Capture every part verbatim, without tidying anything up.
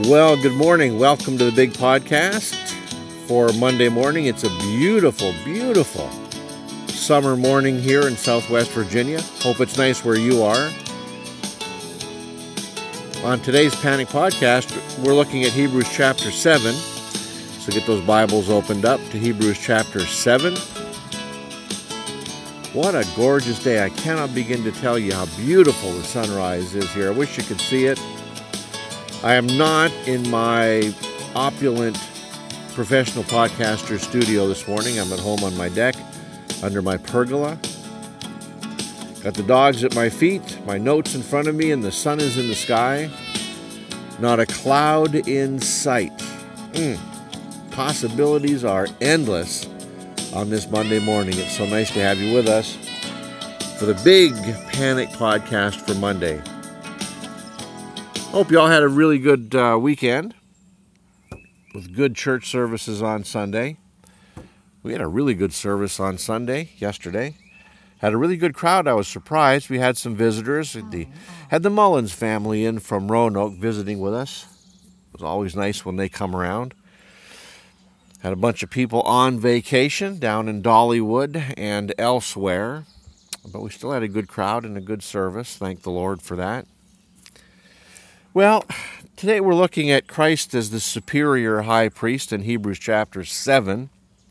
Well, good morning. Welcome to the big podcast for Monday morning. It's a beautiful, beautiful summer morning here in Southwest Virginia. Hope it's nice where you are. On today's Panic Podcast, we're looking at Hebrews chapter seven. So get those Bibles opened up to Hebrews chapter seven. What a gorgeous day. I cannot begin to tell you how beautiful the sunrise is here. I wish you could see it. I am not in my opulent professional podcaster studio this morning. I'm at home on my deck under my pergola. Got the dogs at my feet, my notes in front of me, and the sun is in the sky. Not a cloud in sight. Mm. Possibilities are endless on this Monday morning. It's so nice to have you with us for the big Panic Podcast for Monday. Hope you all had a really good uh, weekend with good church services on Sunday. We had a really good service on Sunday, yesterday. Had a really good crowd. I was surprised. We had some visitors. The, had the Mullins family in from Roanoke visiting with us. It was always nice when they come around. Had a bunch of people on vacation down in Dollywood and elsewhere. But we still had a good crowd and a good service. Thank the Lord for that. Well, today we're looking at Christ as the superior high priest in Hebrews chapter seven.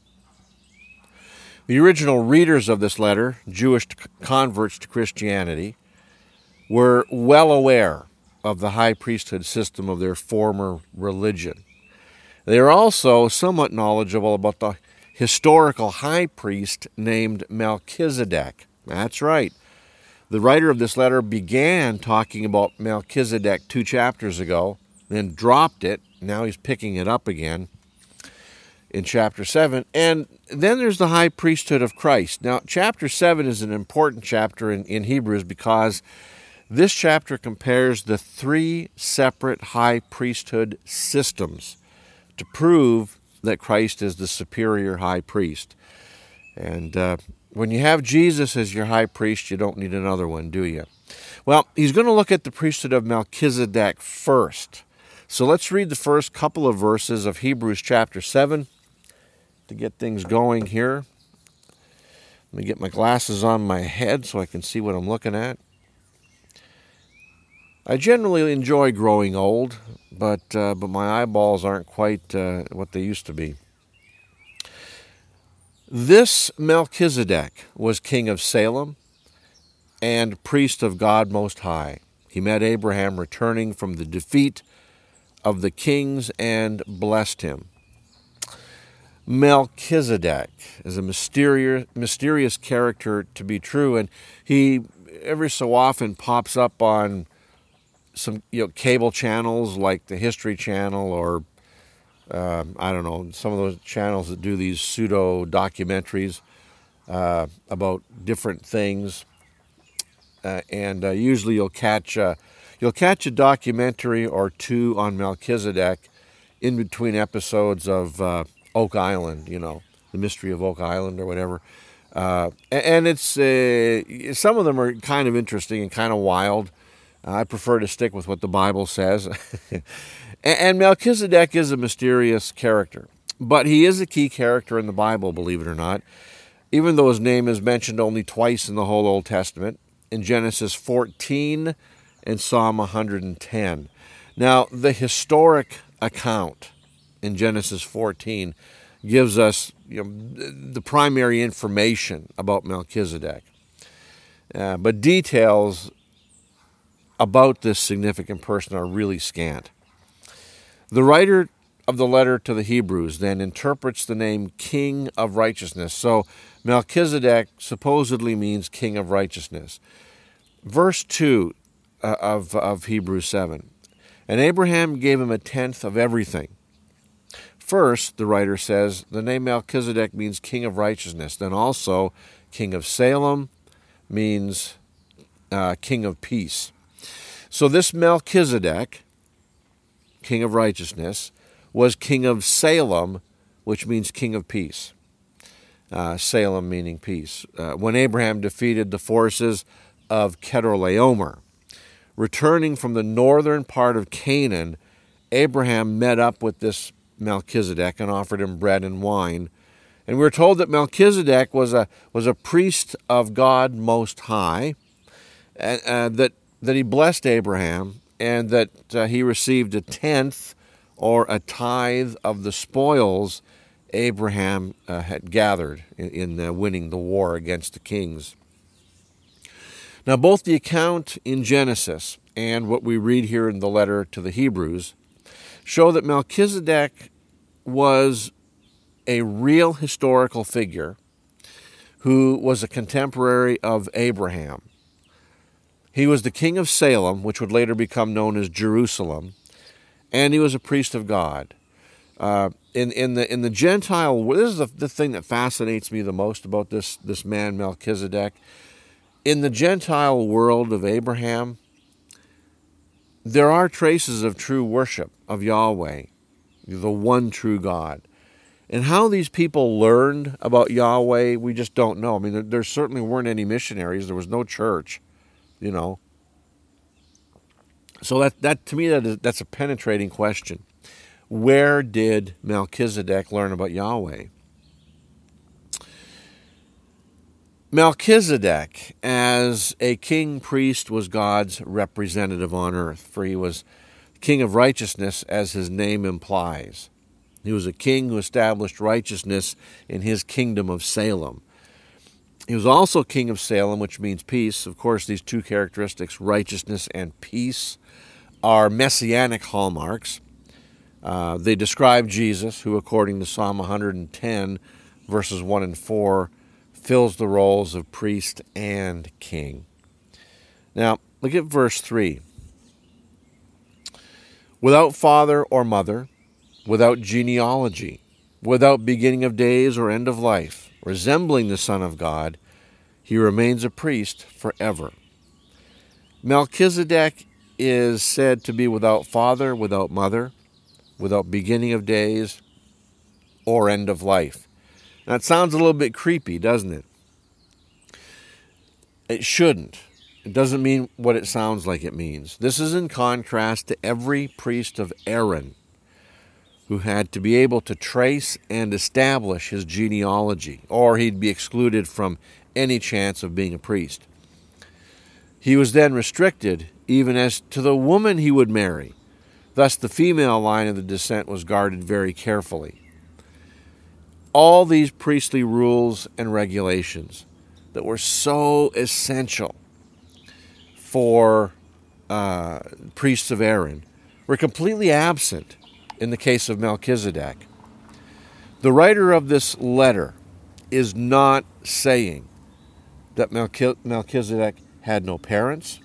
The original readers of this letter, Jewish converts to Christianity, were well aware of the high priesthood system of their former religion. They are also somewhat knowledgeable about the historical high priest named Melchizedek. That's right. The writer of this letter began talking about Melchizedek two chapters ago, then dropped it. Now he's picking it up again in chapter seven. And then there's the high priesthood of Christ. Now, chapter seven is an important chapter in, in Hebrews because this chapter compares the three separate high priesthood systems to prove that Christ is the superior high priest. And uh, when you have Jesus as your high priest, you don't need another one, do you? Well, he's going to look at the priesthood of Melchizedek first. So let's read the first couple of verses of Hebrews chapter seven to get things going here. Let me get my glasses on my head so I can see what I'm looking at. I generally enjoy growing old, but uh, but my eyeballs aren't quite uh, what they used to be. This Melchizedek was king of Salem and priest of God Most High. He met Abraham returning from the defeat of the kings and blessed him. Melchizedek is a mysterious, mysterious character to be true, and he every so often pops up on some you know cable channels like the History Channel or Um, I don't know, some of those channels that do these pseudo documentaries uh, about different things, uh, and uh, usually you'll catch uh, you'll catch a documentary or two on Melchizedek in between episodes of uh, Oak Island, you know, the Mystery of Oak Island or whatever, uh, and it's uh, some of them are kind of interesting and kind of wild. I prefer to stick with what the Bible says. And Melchizedek is a mysterious character, but he is a key character in the Bible, believe it or not, even though his name is mentioned only twice in the whole Old Testament, in Genesis fourteen and Psalm one hundred ten. Now, the historic account in Genesis fourteen gives us you know, the primary information about Melchizedek, uh, but details about this significant person are really scant. The writer of the letter to the Hebrews then interprets the name King of Righteousness. So Melchizedek supposedly means King of Righteousness. Verse two uh, of, of Hebrews seven. And Abraham gave him a tenth of everything. First, the writer says, the name Melchizedek means King of Righteousness. Then also, King of Salem means uh, King of Peace. So this Melchizedek, King of Righteousness, was King of Salem, which means King of Peace. Uh, Salem meaning peace. Uh, when Abraham defeated the forces of Chedorlaomer, returning from the northern part of Canaan Abraham met up with this Melchizedek and offered him bread and wine. And we're told that Melchizedek was a was a priest of God Most High, and uh, that that he blessed Abraham, and that uh, he received a tenth or a tithe of the spoils Abraham uh, had gathered in, in uh, winning the war against the kings. Now, both the account in Genesis and what we read here in the letter to the Hebrews show that Melchizedek was a real historical figure who was a contemporary of Abraham. He was the king of Salem, which would later become known as Jerusalem, and he was a priest of God. Uh, in, in the in the Gentile, this is the, the thing that fascinates me the most about this, this man Melchizedek. In the Gentile world of Abraham, there are traces of true worship of Yahweh, the one true God. And how these people learned about Yahweh, we just don't know. I mean, there, there certainly weren't any missionaries. There was no church, you know. So that, that to me, that is, that's a penetrating question. Where did Melchizedek learn about Yahweh? Melchizedek, as a king priest, was God's representative on earth, for he was king of righteousness, as his name implies. He was a king who established righteousness in his kingdom of Salem. He was also king of Salem, which means peace. Of course, these two characteristics, righteousness and peace, are messianic hallmarks. Uh, they describe Jesus, who, according to Psalm one hundred ten, verses one and four, fills the roles of priest and king. Now, look at verse three. Without father or mother, without genealogy, without beginning of days or end of life, resembling the Son of God, he remains a priest forever. Melchizedek is said to be without father, without mother, without beginning of days or end of life. Now, it sounds a little bit creepy, doesn't it? It shouldn't. It doesn't mean what it sounds like it means. This is in contrast to every priest of Aaron, who had to be able to trace and establish his genealogy, or he'd be excluded from any chance of being a priest. He was then restricted even as to the woman he would marry. Thus, the female line of the descent was guarded very carefully. All these priestly rules and regulations that were so essential for uh, priests of Aaron were completely absent in the case of Melchizedek. The writer of this letter is not saying that Melchizedek had no parents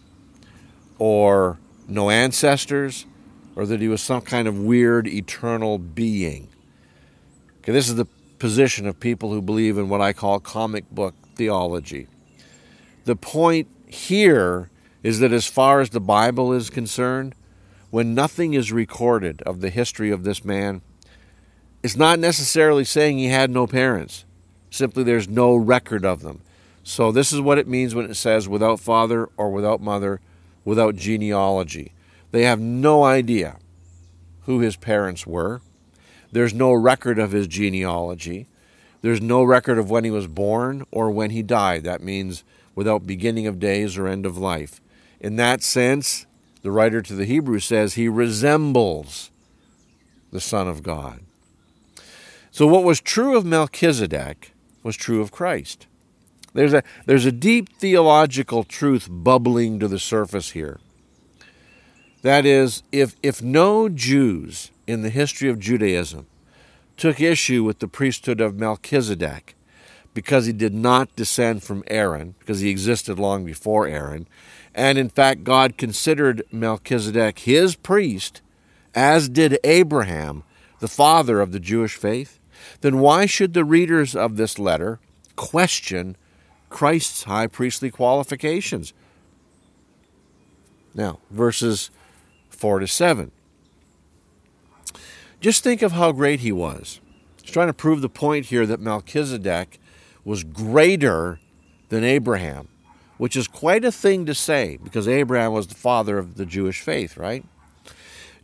or no ancestors, or that he was some kind of weird eternal being. Okay, this is the position of people who believe in what I call comic book theology. The point here is that as far as the Bible is concerned, when nothing is recorded of the history of this man, it's not necessarily saying he had no parents. Simply there's no record of them. So this is what it means when it says without father or without mother, without genealogy. They have no idea who his parents were. There's no record of his genealogy. There's no record of when he was born or when he died. That means without beginning of days or end of life. In that sense, the writer to the Hebrews says he resembles the Son of God. So what was true of Melchizedek was true of Christ. There's a, there's a deep theological truth bubbling to the surface here. That is, if, if no Jews in the history of Judaism took issue with the priesthood of Melchizedek because he did not descend from Aaron, because he existed long before Aaron, and in fact God considered Melchizedek his priest, as did Abraham, the father of the Jewish faith, then why should the readers of this letter question Christ's high priestly qualifications? Now, verses four to seven. Just think of how great he was. He's trying to prove the point here that Melchizedek was greater than Abraham, which is quite a thing to say because Abraham was the father of the Jewish faith, right?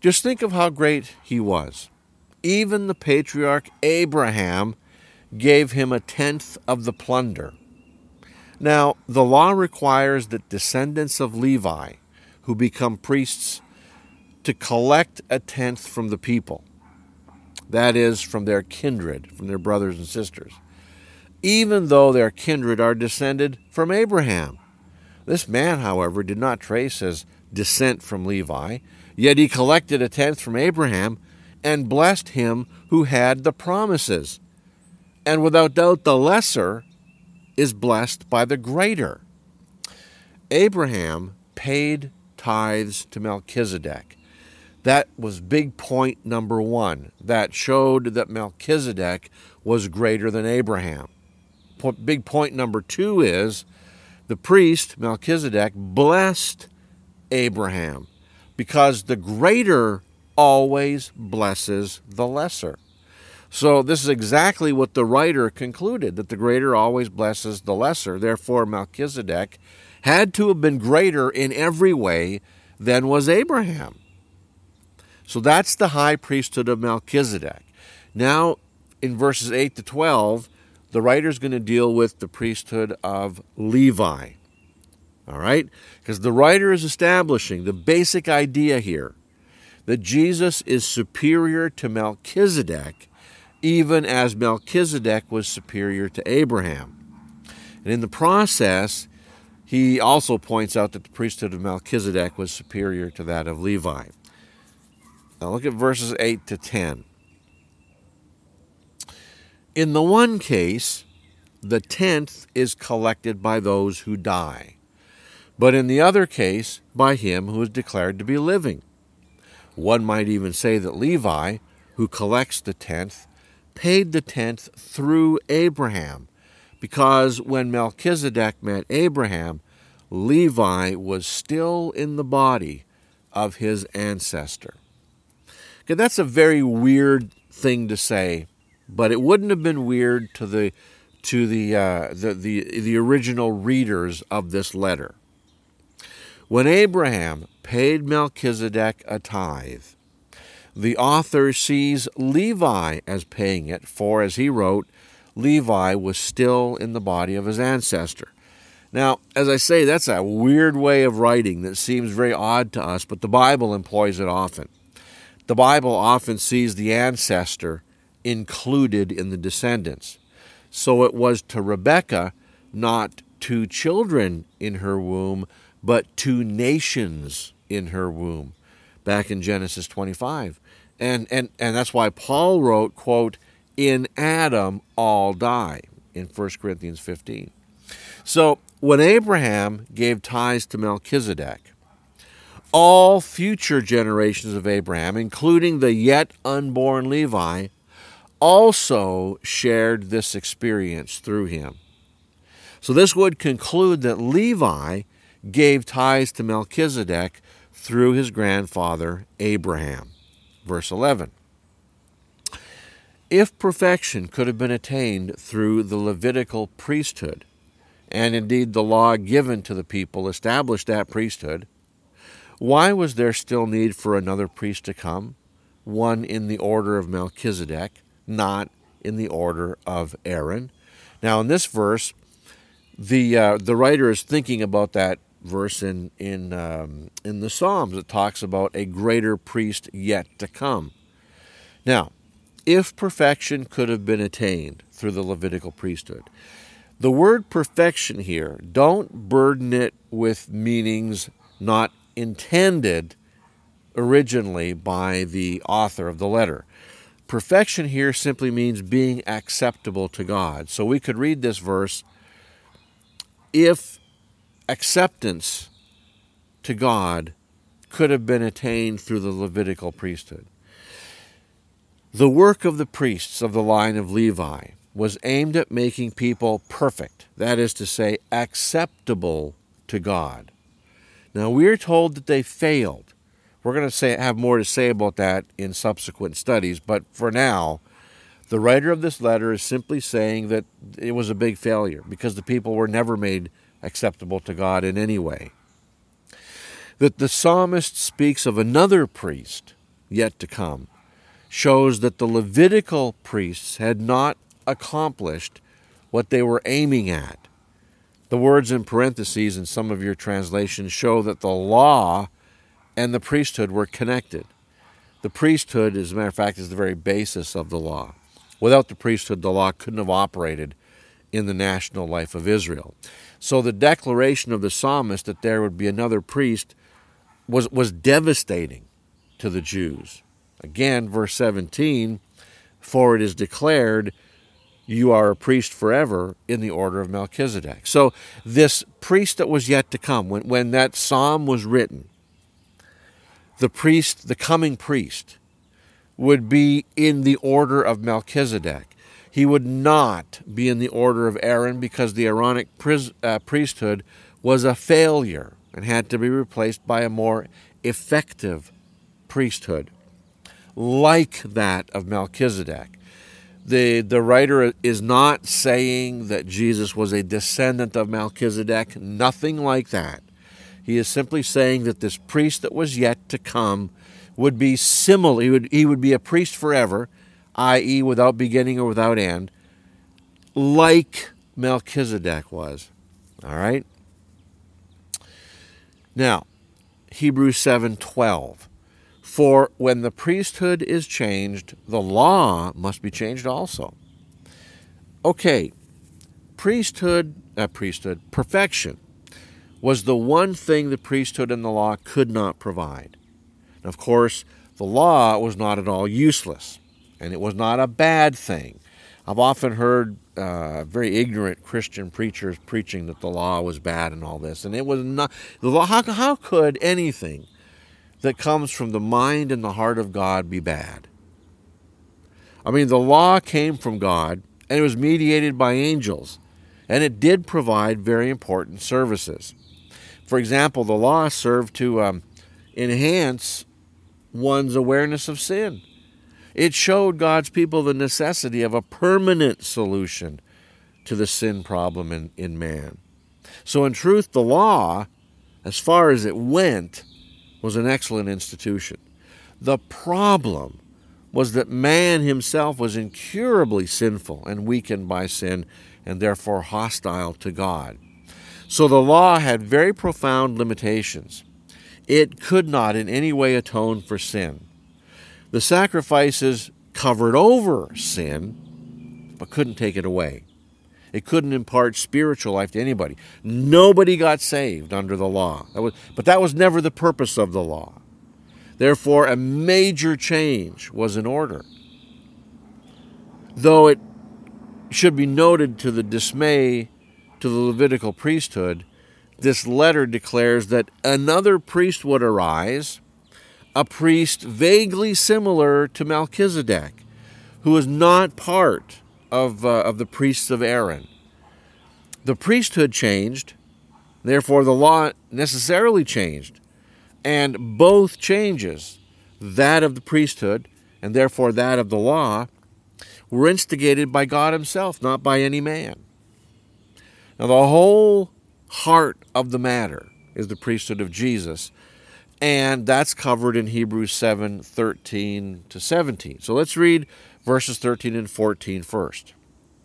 Just think of how great he was. Even the patriarch Abraham gave him a tenth of the plunder. Now, the law requires that descendants of Levi, who become priests, to collect a tenth from the people. That is, from their kindred, from their brothers and sisters, even though their kindred are descended from Abraham. This man, however, did not trace his descent from Levi, yet he collected a tenth from Abraham and blessed him who had the promises. And without doubt, the lesser is blessed by the greater. Abraham paid tithes to Melchizedek. That was big point number one. That showed that Melchizedek was greater than Abraham. Big point number two is the priest, Melchizedek, blessed Abraham because the greater always blesses the lesser. So this is exactly what the writer concluded, that the greater always blesses the lesser. Therefore, Melchizedek had to have been greater in every way than was Abraham. So that's the high priesthood of Melchizedek. Now, in verses eight to twelve, the writer's going to deal with the priesthood of Levi. All right? Because the writer is establishing the basic idea here that Jesus is superior to Melchizedek, even as Melchizedek was superior to Abraham. And in the process, he also points out that the priesthood of Melchizedek was superior to that of Levi. Now look at verses eight to ten. In the one case, the tenth is collected by those who die, but in the other case, by him who is declared to be living. One might even say that Levi, who collects the tenth, paid the tenth through Abraham, because when Melchizedek met Abraham, Levi was still in the body of his ancestor. Okay, that's a very weird thing to say, but it wouldn't have been weird to the to the uh, the, the the original readers of this letter. When Abraham paid Melchizedek a tithe, the author sees Levi as paying it, for, as he wrote, Levi was still in the body of his ancestor. Now, as I say, that's a weird way of writing that seems very odd to us, but the Bible employs it often. The Bible often sees the ancestor included in the descendants. So it was to Rebekah not two children in her womb, but two nations in her womb, back in Genesis twenty-five. And, and, and that's why Paul wrote, quote, in Adam all die, in First Corinthians fifteen. So when Abraham gave tithes to Melchizedek, all future generations of Abraham, including the yet unborn Levi, also shared this experience through him. So this would conclude that Levi gave tithes to Melchizedek through his grandfather Abraham. Verse eleven. If perfection could have been attained through the Levitical priesthood, and indeed the law given to the people established that priesthood, why was there still need for another priest to come, one in the order of Melchizedek, not in the order of Aaron? Now, in this verse, the uh, the writer is thinking about that verse in in um, in the Psalms. It talks about a greater priest yet to come. Now, if perfection could have been attained through the Levitical priesthood, the word perfection here, don't burden it with meanings not intended originally by the author of the letter. Perfection here simply means being acceptable to God. So we could read this verse, if acceptance to God could have been attained through the Levitical priesthood. The work of the priests of the line of Levi was aimed at making people perfect, that is to say, acceptable to God. Now, we're told that they failed. We're going to say have more to say about that in subsequent studies, but for now, the writer of this letter is simply saying that it was a big failure because the people were never made acceptable to God in any way. That the psalmist speaks of another priest yet to come shows that the Levitical priests had not accomplished what they were aiming at. The words in parentheses in some of your translations show that the law and the priesthood were connected. The priesthood, as a matter of fact, is the very basis of the law. Without the priesthood, the law couldn't have operated in the national life of Israel. So the declaration of the psalmist that there would be another priest was, was devastating to the Jews. Again, verse seventeen, for it is declared, you are a priest forever in the order of Melchizedek. So this priest that was yet to come, when, when that psalm was written, the priest, the coming priest, would be in the order of Melchizedek. He would not be in the order of Aaron because the Aaronic uh, priesthood was a failure and had to be replaced by a more effective priesthood, like that of Melchizedek. The, the writer is not saying that Jesus was a descendant of Melchizedek, nothing like that. He is simply saying that this priest that was yet to come would be similar, he would, he would be a priest forever, that is without beginning or without end, like Melchizedek was. All right? Now, Hebrews seven twelve. For when the priesthood is changed, the law must be changed also. Okay, priesthood, uh, priesthood, perfection was the one thing the priesthood and the law could not provide. And of course, the law was not at all useless, and it was not a bad thing. I've often heard uh, very ignorant Christian preachers preaching that the law was bad and all this, and it was not. The law. How, how could anything that comes from the mind and the heart of God be bad? I mean, the law came from God, and it was mediated by angels, and it did provide very important services. For example, the law served to um, enhance one's awareness of sin. It showed God's people the necessity of a permanent solution to the sin problem in, in man. So in truth, the law, as far as it went, was an excellent institution. The problem was that man himself was incurably sinful and weakened by sin and therefore hostile to God. So the law had very profound limitations. It could not in any way atone for sin. The sacrifices covered over sin, but couldn't take it away. It couldn't impart spiritual life to anybody. Nobody got saved under the law. That was, but that was never the purpose of the law. Therefore, a major change was in order. Though it should be noted to the dismay to the Levitical priesthood, this letter declares that another priest would arise, a priest vaguely similar to Melchizedek, who is not part of, uh, of the priests of Aaron. The priesthood changed, therefore the law necessarily changed, and both changes, that of the priesthood and therefore that of the law, were instigated by God himself, not by any man. Now the whole heart of the matter is the priesthood of Jesus, and that's covered in Hebrews seven thirteen to seventeen. So let's read verses thirteen and fourteen first.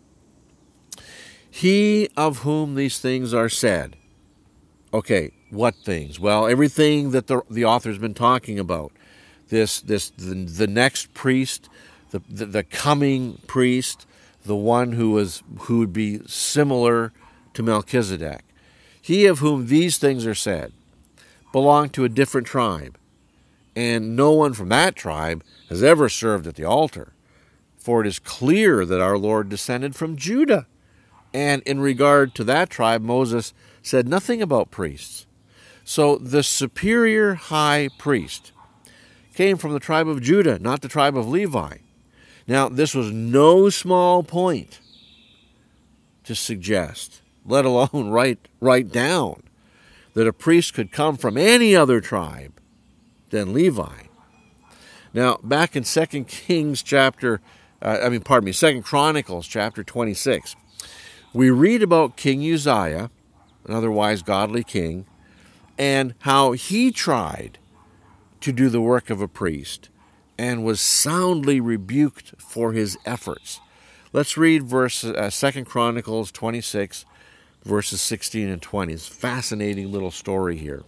He of whom these things are said. Okay, what things? Well, everything that the, the author's been talking about. This, this, the, the next priest, the, the the coming priest, the one who was who would be similar to Melchizedek. He of whom these things are said belonged to a different tribe, and no one from that tribe has ever served at the altar. For it is clear that our Lord descended from Judah. And in regard to that tribe, Moses said nothing about priests. So the superior high priest came from the tribe of Judah, not the tribe of Levi. Now, this was no small point to suggest, let alone write, write down, that a priest could come from any other tribe than Levi. Now, back in Second Kings chapter, uh, I mean, pardon me, Second Chronicles chapter twenty-six, we read about King Uzziah, an otherwise godly king, and how he tried to do the work of a priest, and was soundly rebuked for his efforts. Let's read verse uh, Second Chronicles twenty-six, verses sixteen and twenty. It's a fascinating little story here.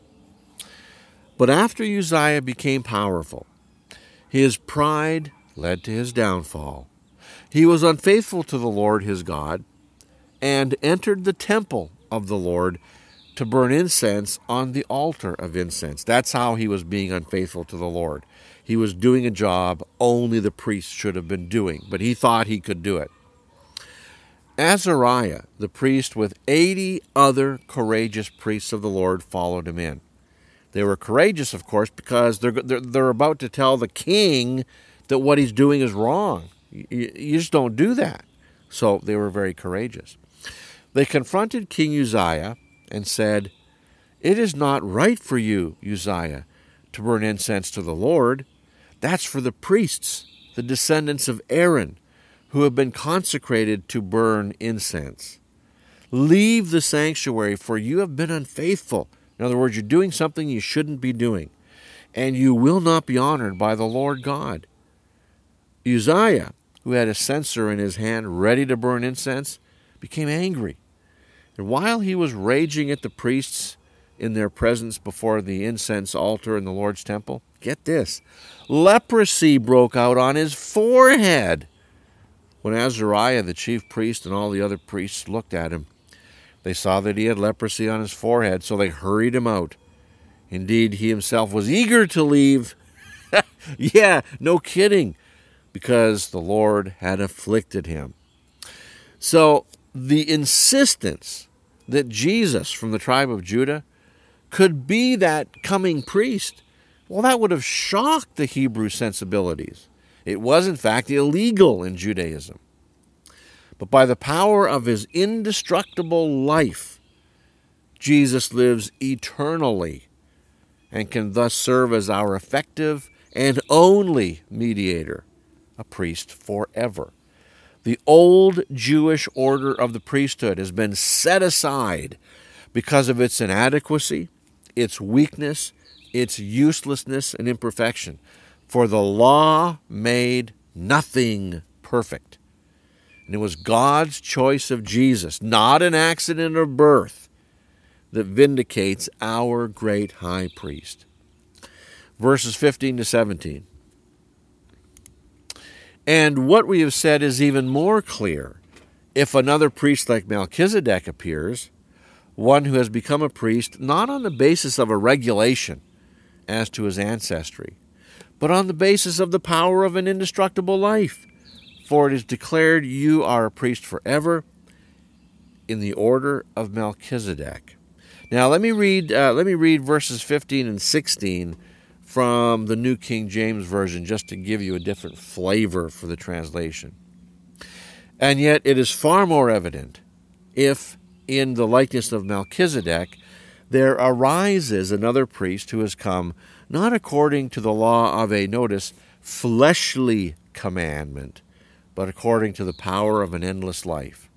But after Uzziah became powerful, his pride led to his downfall. He was unfaithful to the Lord his God and entered the temple of the Lord to burn incense on the altar of incense. That's how he was being unfaithful to the Lord. He was doing a job only the priest should have been doing, but he thought he could do it. Azariah, the priest, with eighty other courageous priests of the Lord, followed him in. They were courageous, of course, because they're, they're, they're about to tell the king that what he's doing is wrong. You, you just don't do that. So they were very courageous. They confronted King Uzziah and said, "It is not right for you, Uzziah, to burn incense to the Lord. That's for the priests, the descendants of Aaron, who have been consecrated to burn incense. Leave the sanctuary, for you have been unfaithful." In other words, you're doing something you shouldn't be doing, and you will not be honored by the Lord God. Uzziah, who had a censer in his hand ready to burn incense, became angry. And while he was raging at the priests in their presence before the incense altar in the Lord's temple, get this, leprosy broke out on his forehead. When Azariah, the chief priest, and all the other priests looked at him, they saw that he had leprosy on his forehead, so they hurried him out. Indeed, he himself was eager to leave. Yeah, no kidding, because the Lord had afflicted him. So the insistence that Jesus from the tribe of Judah could be that coming priest, well, that would have shocked the Hebrew sensibilities. It was, in fact, illegal in Judaism. But by the power of his indestructible life, Jesus lives eternally and can thus serve as our effective and only mediator, a priest forever. The old Jewish order of the priesthood has been set aside because of its inadequacy, its weakness, its uselessness and imperfection. For the law made nothing perfect. And it was God's choice of Jesus, not an accident of birth, that vindicates our great high priest. Verses fifteen to seventeen. And what we have said is even more clear. If another priest like Melchizedek appears, one who has become a priest not on the basis of a regulation as to his ancestry, but on the basis of the power of an indestructible life. For it is declared, you are a priest forever in the order of Melchizedek. Now let me read. Uh, let me read verses fifteen and sixteen from the New King James Version, just to give you a different flavor for the translation. And yet it is far more evident if, in the likeness of Melchizedek, there arises another priest who has come not according to the law of a, notice, fleshly commandment, but according to the power of an endless life.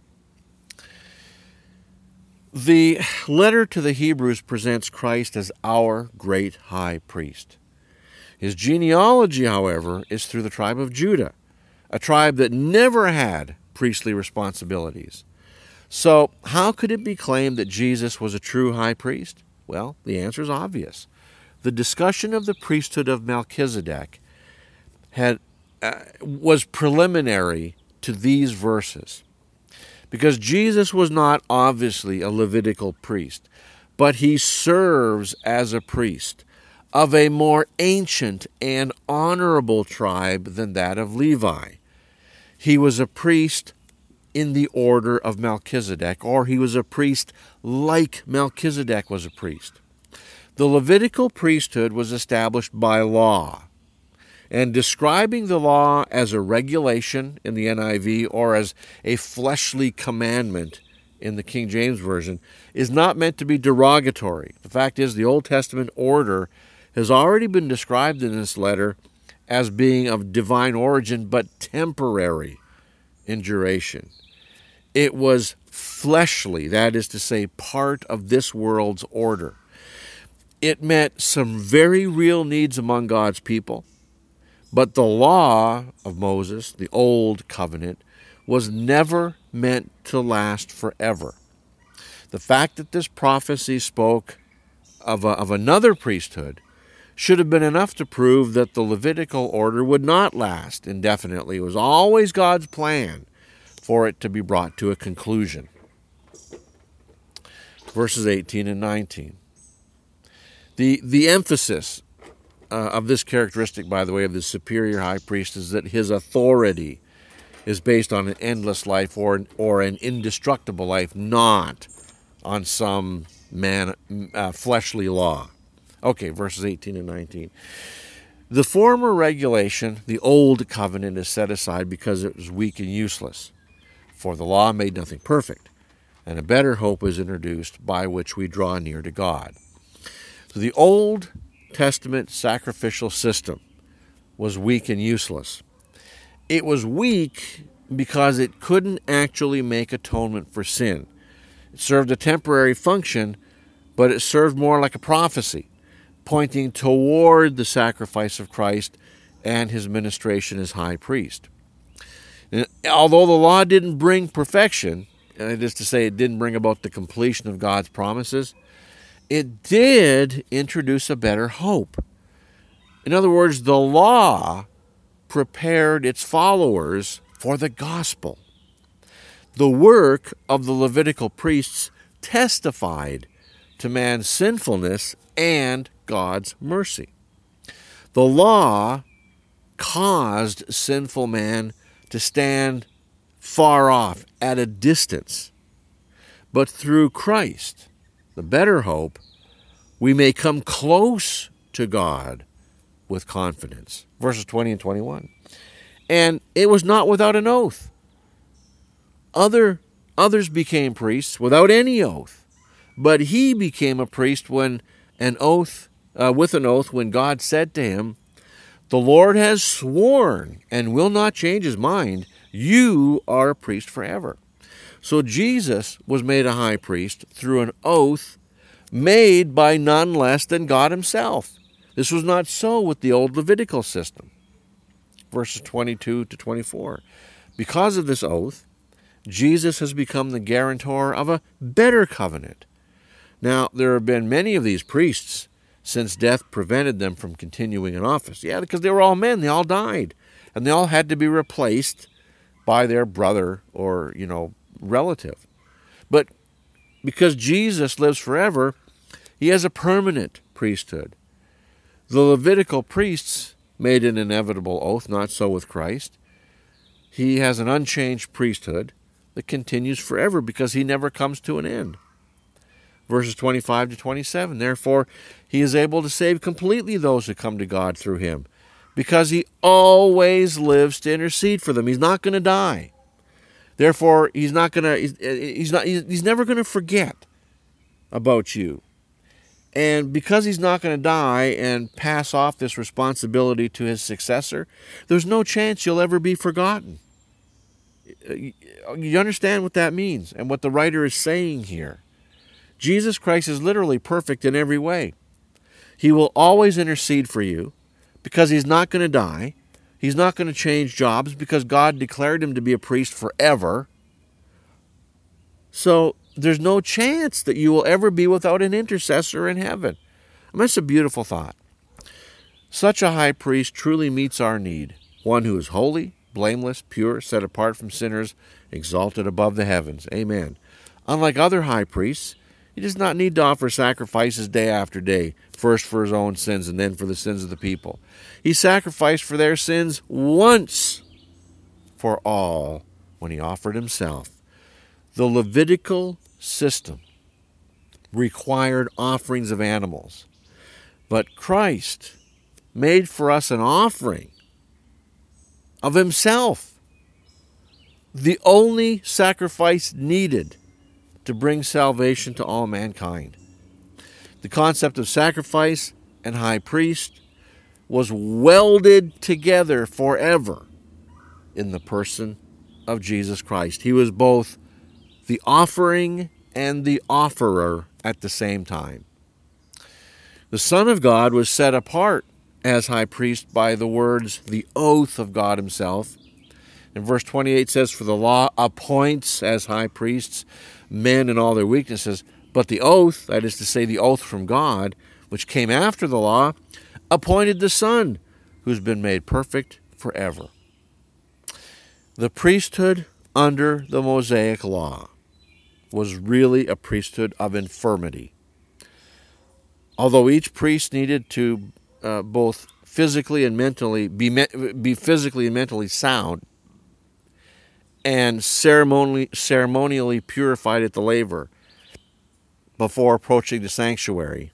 The letter to the Hebrews presents Christ as our great high priest. His genealogy, however, is through the tribe of Judah, a tribe that never had priestly responsibilities. So how could it be claimed that Jesus was a true high priest? Well, the answer is obvious. The discussion of the priesthood of Melchizedek had uh, was preliminary to these verses, because Jesus was not obviously a Levitical priest, but he serves as a priest of a more ancient and honorable tribe than that of Levi. He was a priest in the order of Melchizedek, or he was a priest like Melchizedek was a priest. The Levitical priesthood was established by law, and describing the law as a regulation in the N I V or as a fleshly commandment in the King James Version is not meant to be derogatory. The fact is, the Old Testament order has already been described in this letter as being of divine origin but temporary in duration. It was fleshly, that is to say, part of this world's order. It met some very real needs among God's people, But the law of Moses, the old covenant, was never meant to last forever. The fact that this prophecy spoke of, a, of another priesthood should have been enough to prove that the Levitical order would not last indefinitely. It was always God's plan for it to be brought to a conclusion. Verses eighteen and nineteen. The, the emphasis uh, of this characteristic, by the way, of the superior high priest is that his authority is based on an endless life or, or an indestructible life, not on some man uh, fleshly law. Okay, verses eighteen and nineteen. The former regulation, the old covenant, is set aside because it was weak and useless. For the law made nothing perfect, and a better hope is introduced by which we draw near to God. So the Old Testament sacrificial system was weak and useless. It was weak because it couldn't actually make atonement for sin. It served a temporary function, but it served more like a prophecy, pointing toward the sacrifice of Christ and his ministration as high priest. And although the law didn't bring perfection, that is to say, it didn't bring about the completion of God's promises, it did introduce a better hope. In other words, the law prepared its followers for the gospel. The work of the Levitical priests testified to man's sinfulness and God's mercy. The law caused sinful man to stand far off, at a distance. But through Christ, the better hope, we may come close to God with confidence. Verses twenty and twenty-one. And it was not without an oath. Other, others became priests without any oath. But he became a priest when an oath, uh, with an oath, when God said to him, "The Lord has sworn and will not change his mind. You are a priest forever." So Jesus was made a high priest through an oath made by none less than God himself. This was not so with the old Levitical system. Verses twenty-two to twenty-four. Because of this oath, Jesus has become the guarantor of a better covenant. Now, there have been many of these priests since death prevented them from continuing in office. Yeah, because they were all men. They all died. And they all had to be replaced by their brother or, you know, relative. But because Jesus lives forever, he has a permanent priesthood. The Levitical priests made an inevitable oath, not so with Christ. He has an unchanged priesthood that continues forever because he never comes to an end. Verses twenty-five to twenty-seven. Therefore, he is able to save completely those who come to God through him, because he always lives to intercede for them. He's not going to die. Therefore, he's not going to. He's, he's not. He's never going to forget about you. And because he's not going to die and pass off this responsibility to his successor, there's no chance you'll ever be forgotten. You understand what that means and what the writer is saying here. Jesus Christ is literally perfect in every way. He will always intercede for you because he's not going to die. He's not going to change jobs because God declared him to be a priest forever. So there's no chance that you will ever be without an intercessor in heaven. I mean, that's a beautiful thought. Such a high priest truly meets our need, one who is holy, blameless, pure, set apart from sinners, exalted above the heavens. Amen. Unlike other high priests, he does not need to offer sacrifices day after day, first for his own sins and then for the sins of the people. He sacrificed for their sins once for all when he offered himself. The Levitical system required offerings of animals, but Christ made for us an offering of himself, the only sacrifice needed to bring salvation to all mankind. The concept of sacrifice and high priest was welded together forever in the person of Jesus Christ. He was both the offering and the offerer at the same time. The Son of God was set apart as high priest by the words, the oath of God himself. And verse twenty-eight says, for the law appoints as high priests men in all their weaknesses, but the oath, that is to say, the oath from God, which came after the law, appointed the Son, who's been made perfect forever. The priesthood under the Mosaic law was really a priesthood of infirmity. Although each priest needed to uh, both physically and mentally be, me- be physically and mentally sound, and ceremonially, ceremonially purified at the laver before approaching the sanctuary,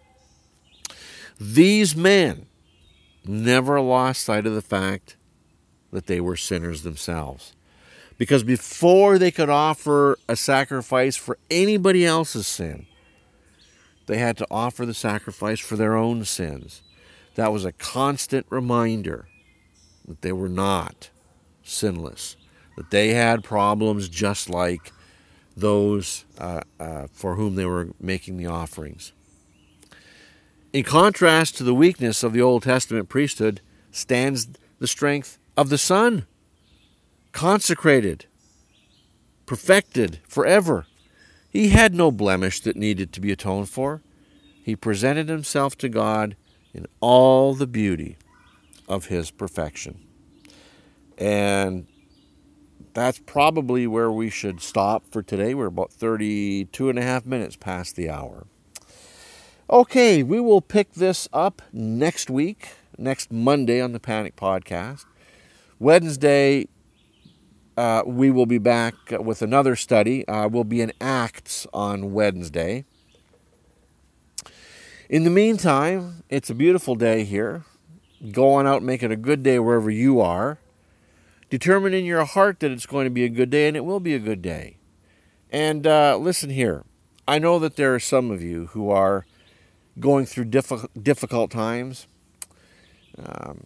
these men never lost sight of the fact that they were sinners themselves. Because before they could offer a sacrifice for anybody else's sin, they had to offer the sacrifice for their own sins. That was a constant reminder that they were not sinless, that they had problems just like those uh, uh, for whom they were making the offerings. In contrast to the weakness of the Old Testament priesthood stands the strength of the Son, consecrated, perfected forever. He had no blemish that needed to be atoned for. He presented himself to God in all the beauty of his perfection. And that's probably where we should stop for today. We're about thirty-two and a half minutes past the hour. Okay, we will pick this up next week, next Monday on the Panic Podcast. Wednesday, uh, we will be back with another study. Uh, we'll be in Acts on Wednesday. In the meantime, it's a beautiful day here. Go on out and make it a good day wherever you are. Determine in your heart that it's going to be a good day, and it will be a good day. And uh, listen here. I know that there are some of you who are going through diff- difficult times. Um,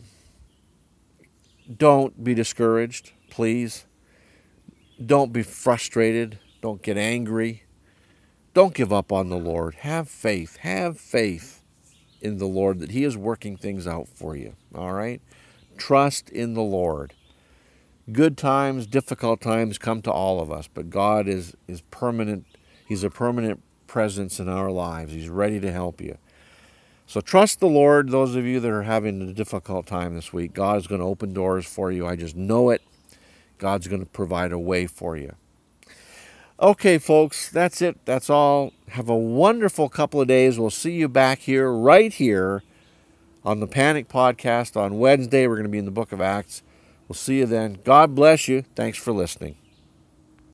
don't be discouraged, please. Don't be frustrated. Don't get angry. Don't give up on the Lord. Have faith. Have faith in the Lord that he is working things out for you. All right? Trust in the Lord. Good times, difficult times come to all of us, but God is, is permanent. He's a permanent presence in our lives. He's ready to help you. So trust the Lord. Those of you that are having a difficult time this week, God is going to open doors for you. I just know it. God's going to provide a way for you. Okay, folks, that's it. That's all. Have a wonderful couple of days. We'll see you back here, right here, on the Panic Podcast on Wednesday. We're going to be in the book of Acts. We'll see you then. God bless you. Thanks for listening.